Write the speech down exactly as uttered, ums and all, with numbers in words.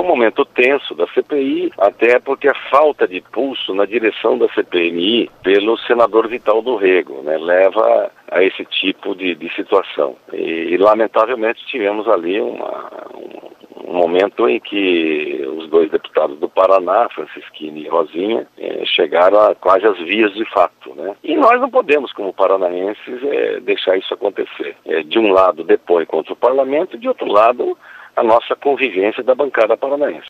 momento tenso da C P I, até porque a falta de pulso na direção da C P M I pelo senador Vital do Rego, né, leva a esse tipo de, de situação. E, e, lamentavelmente, tivemos ali uma, um, um momento em que os dois deputados do Paraná, Francisquini e Rosinha, eh, chegaram a quase às vias de fato, né? E nós não podemos, como paranaenses, eh, deixar isso acontecer. Eh, de um lado, depõe contra o parlamento, de outro lado, a nossa convivência da bancada paranaense.